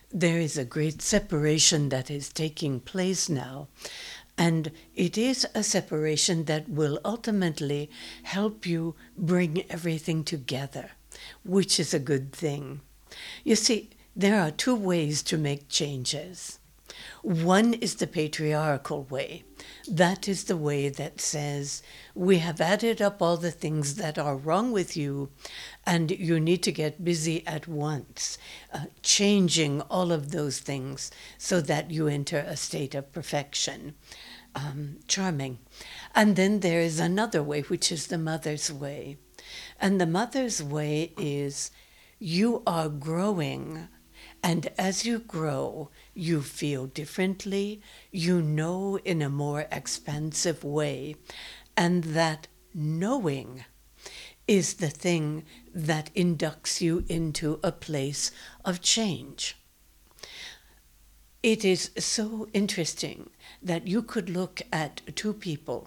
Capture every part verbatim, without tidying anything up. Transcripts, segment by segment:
there is a great separation that is taking place now. And it is a separation that will ultimately help you bring everything together, which is a good thing. You see, there are two ways to make changes. One is the patriarchal way. That is the way that says, we have added up all the things that are wrong with you, and you need to get busy at once, uh, changing all of those things so that you enter a state of perfection. Um, charming. And then there is another way, which is the mother's way. And the mother's way is you are growing, and as you grow, you feel differently, you know in a more expansive way, and that knowing is the thing that inducts you into a place of change. It is so interesting that you could look at two people,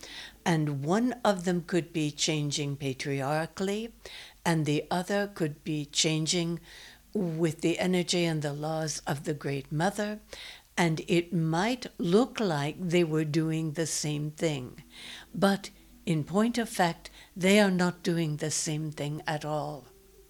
and one of them could be changing patriarchally, and the other could be changing with the energy and the laws of the Great Mother, and it might look like they were doing the same thing. But in point of fact, they are not doing the same thing at all.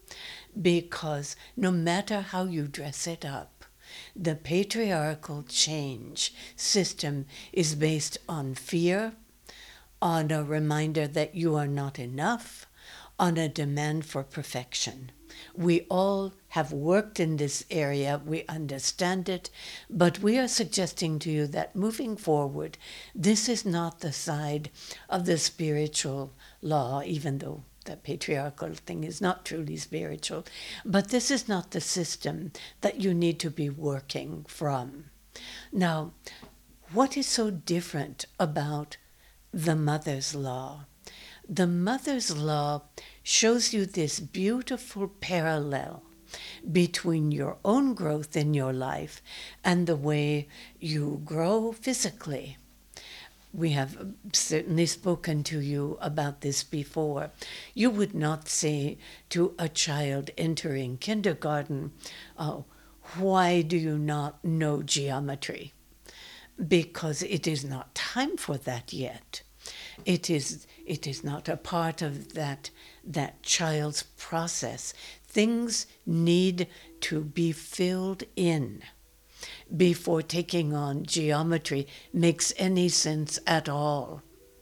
Because no matter how you dress it up, the patriarchal change system is based on fear, on a reminder that you are not enough, on a demand for perfection. We all have worked in this area, we understand it, but we are suggesting to you that moving forward, this is not the side of the spiritual law, even though the patriarchal thing is not truly spiritual, but this is not the system that you need to be working from. Now, what is so different about the mother's law? The mother's law shows you this beautiful parallel between your own growth in your life and the way you grow physically. We have certainly spoken to you about this before. You would not say to a child entering kindergarten, oh, why do you not know geometry? Because it is not time for that yet. It is, it is not a part of that, that child's process. Things need to be filled in before taking on geometry makes any sense at all.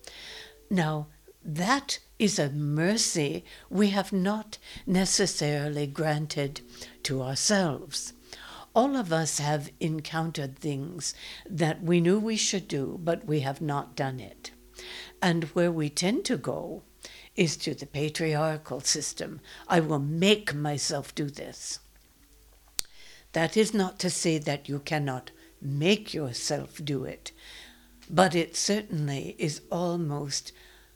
Now, that is a mercy we have not necessarily granted to ourselves. All of us have encountered things that we knew we should do, but we have not done it. And where we tend to go is to the patriarchal system. I will make myself do this. That is not to say that you cannot make yourself do it, but it certainly is almost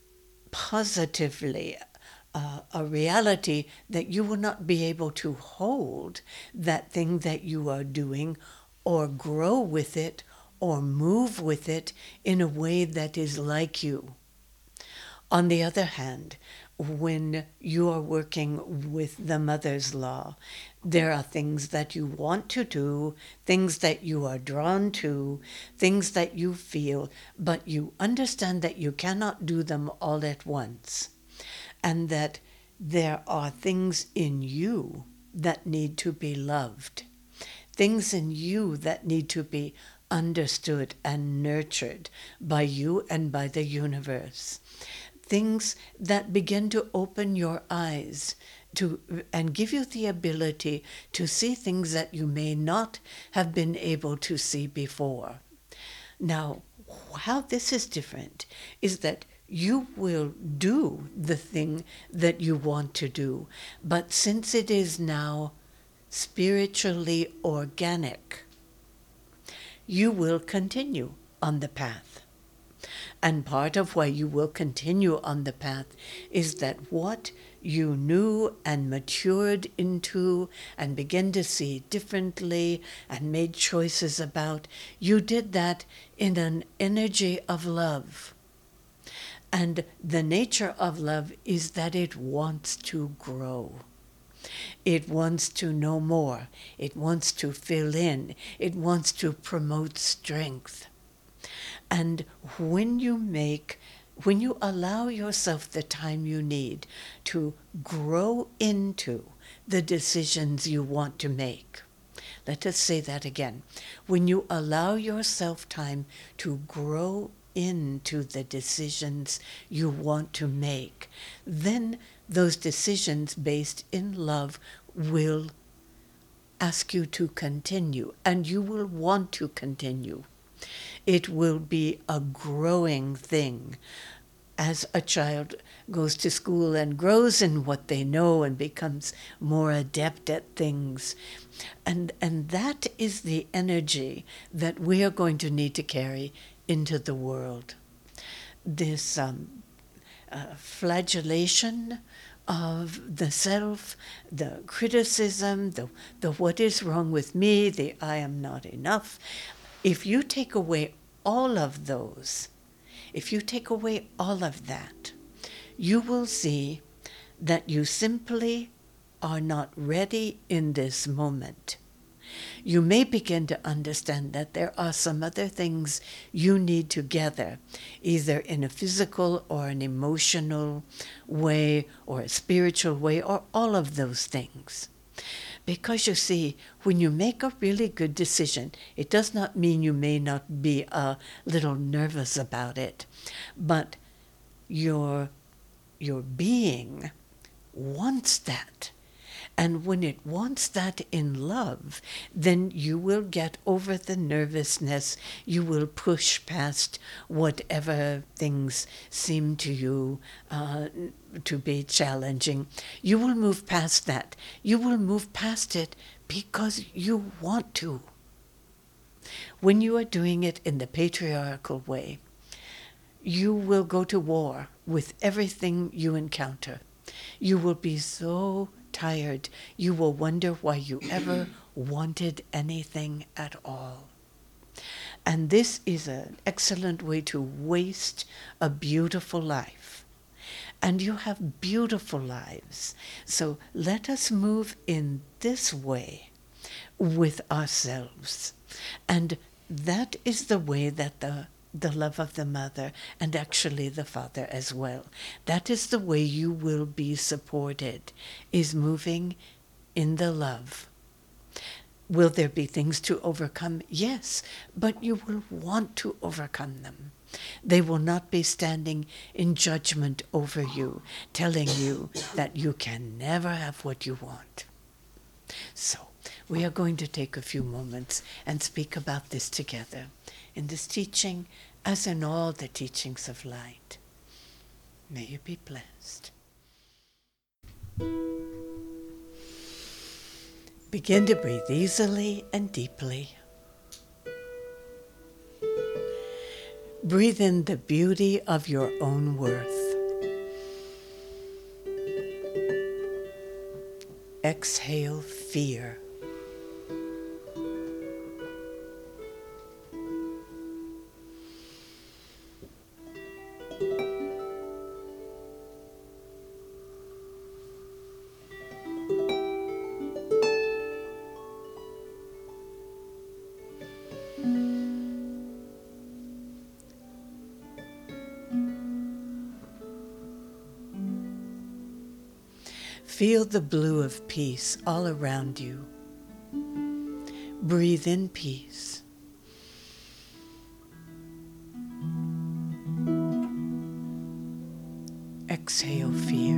positively uh, a reality that you will not be able to hold that thing that you are doing or grow with it or move with it in a way that is like you. On the other hand, when you are working with the mother's law, there are things that you want to do, things that you are drawn to, things that you feel, but you understand that you cannot do them all at once, and that there are things in you that need to be loved, things in you that need to be understood and nurtured by you and by the universe. Things that begin to open your eyes to and give you the ability to see things that you may not have been able to see before. Now, how this is different is that you will do the thing that you want to do, but since it is now spiritually organic, you will continue on the path. And part of why you will continue on the path is that what you knew and matured into and began to see differently and made choices about, you did that in an energy of love. And the nature of love is that it wants to grow. It wants to know more. It wants to fill in. It wants to promote strength. And when you make, when you allow yourself the time you need to grow into the decisions you want to make, let us say that again. When you allow yourself time to grow into the decisions you want to make, then those decisions based in love will ask you to continue, and you will want to continue. It will be a growing thing. As a child goes to school and grows in what they know and becomes more adept at things. And, and that is the energy that we are going to need to carry into the world. This um, uh, flagellation of the self, the criticism, the, the what is wrong with me, the I am not enough. If you take away all of those, if you take away all of that, you will see that you simply are not ready in this moment. You may begin to understand that there are some other things you need to gather, either in a physical or an emotional way or a spiritual way, or all of those things. Because you see, when you make a really good decision, it does not mean you may not be a little nervous about it, but your, your being wants that. And when it wants that in love, then you will get over the nervousness. You will push past whatever things seem to you uh, to be challenging. You will move past that. You will move past it because you want to. When you are doing it in the patriarchal way, you will go to war with everything you encounter. You will be so tired, you will wonder why you ever wanted anything at all. And this is an excellent way to waste a beautiful life. And you have beautiful lives. So let us move in this way with ourselves. And that is the way that the the love of the mother, and actually the father as well. That is the way you will be supported, is moving in the love. Will there be things to overcome? Yes, but you will want to overcome them. They will not be standing in judgment over you, telling you that you can never have what you want. So, we are going to take a few moments and speak about this together in this teaching, as in all the teachings of light. May you be blessed. Begin to breathe easily and deeply. Breathe in the beauty of your own worth. Exhale fear. Feel the blue of peace all around you. Breathe in peace. Exhale fear.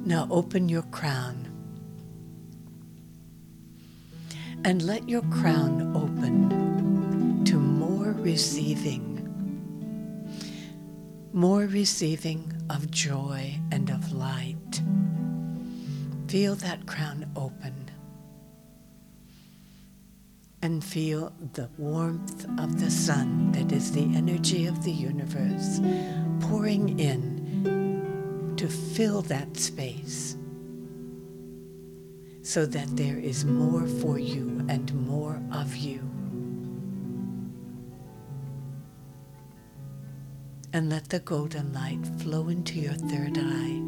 Now open your crown and let your crown open to more receiving, more receiving of joy and of light. Feel that crown open and feel the warmth of the sun, that is the energy of the universe, pouring in to fill that space so that there is more for you and more of you. And let the golden light flow into your third eye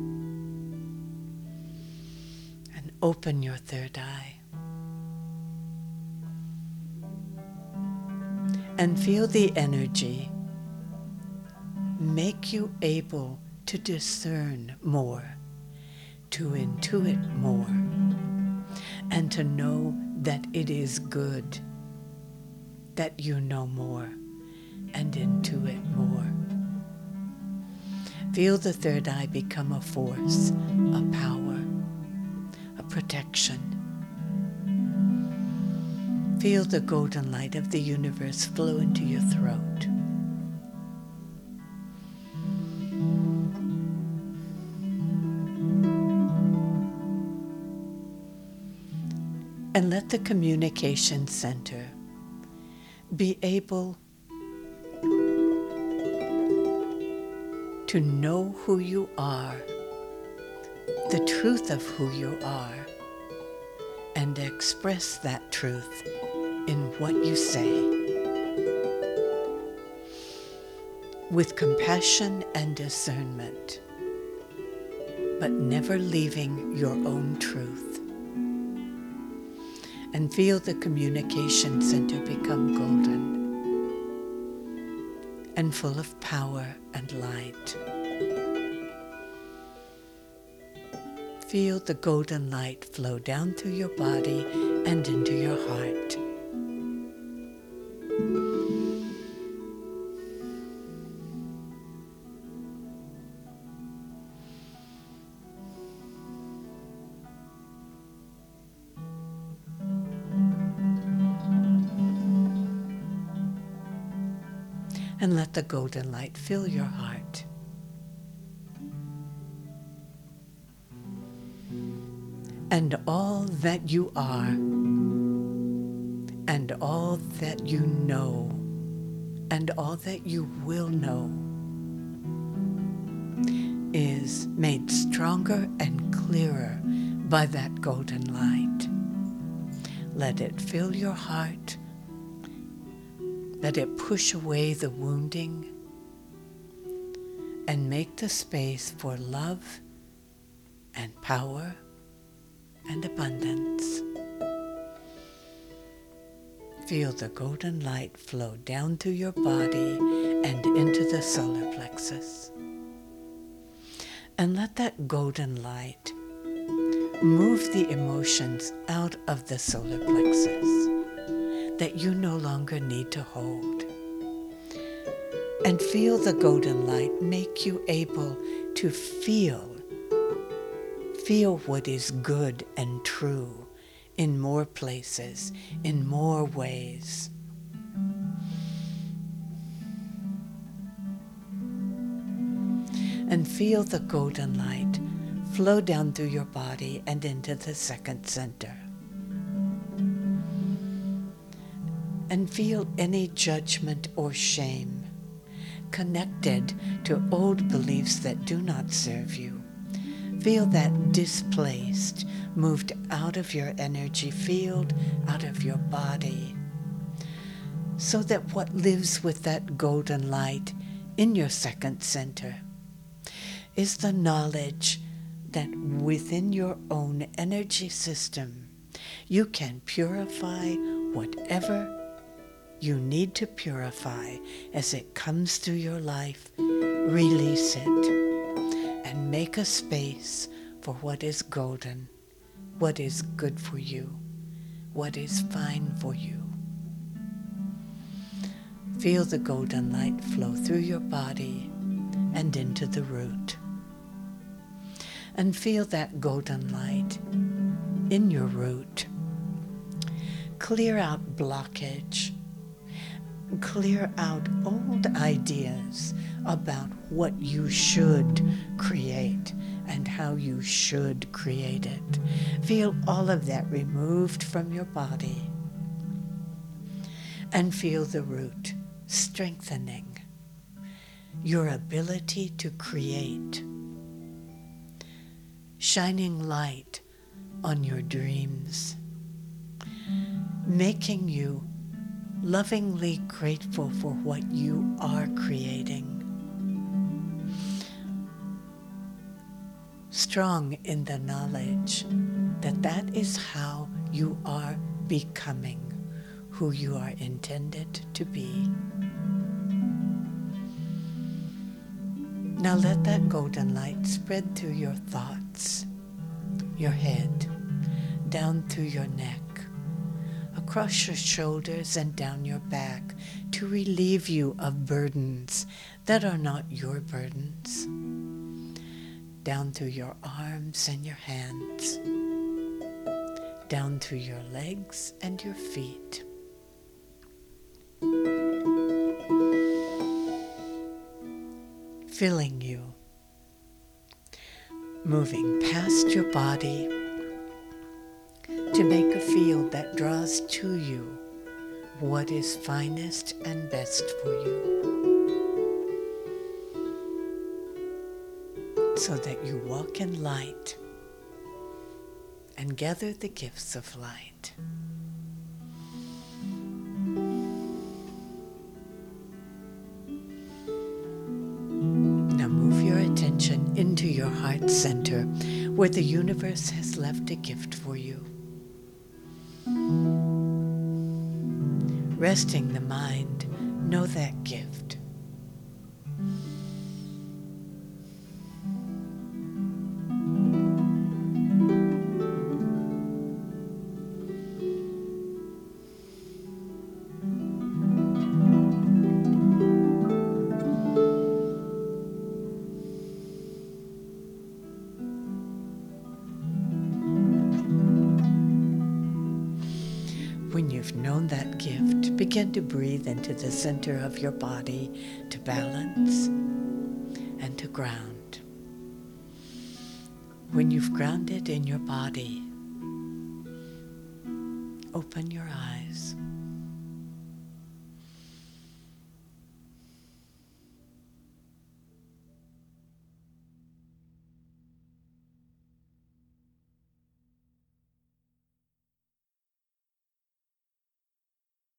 and open your third eye. And feel the energy make you able to discern more, to intuit more, and to know that it is good, that you know more and intuit more. Feel the third eye become a force, a power, a protection. Feel the golden light of the universe flow into your throat. And let the communication center be able to know who you are, the truth of who you are, and express that truth in what you say, with compassion and discernment, but never leaving your own truth. And feel the communication center become golden and full of power and light. Feel the golden light flow down through your body and into your heart. And let the golden light fill your heart. And all that you are, and all that you know, and all that you will know, is made stronger and clearer by that golden light. Let it fill your heart. Let it push away the wounding and make the space for love and power and abundance. Feel the golden light flow down through your body and into the solar plexus. And let that golden light move the emotions out of the solar plexus that you no longer need to hold. And feel the golden light make you able to feel, feel what is good and true in more places, in more ways. And feel the golden light flow down through your body and into the second center. And feel any judgment or shame connected to old beliefs that do not serve you. Feel that displaced, moved out of your energy field, out of your body, so that what lives with that golden light in your second center is the knowledge that within your own energy system you can purify whatever you need to purify as it comes through your life. Release it and make a space for what is golden, what is good for you, what is fine for you. Feel the golden light flow through your body and into the root. and feel that golden light in your root. Clear out blockage. Clear out old ideas about what you should create and how you should create it. Feel all of that removed from your body. And feel the root strengthening your ability to create, shining light on your dreams, making you lovingly grateful for what you are creating, strong in the knowledge that that is how you are becoming who you are intended to be. Now let that golden light spread through your thoughts, your head, down through your neck, across your shoulders and down your back to relieve you of burdens that are not your burdens, down through your arms and your hands, down through your legs and your feet. Filling you, moving past your body to make a field that draws to you what is finest and best for you, so that you walk in light and gather the gifts of light. Into your heart center, where the universe has left a gift for you. Resting the mind, know that gift. When you've known that gift, begin to breathe into the center of your body to balance and to ground. When you've grounded in your body, open your eyes.